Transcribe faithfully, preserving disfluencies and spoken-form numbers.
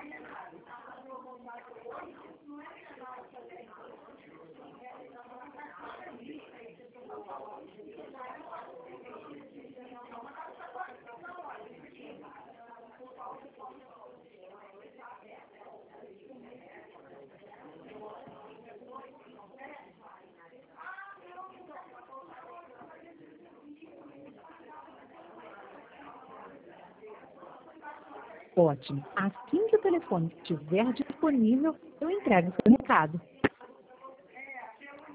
Ótimo. Assim que o telefone estiver disponível, eu entrego seu recado.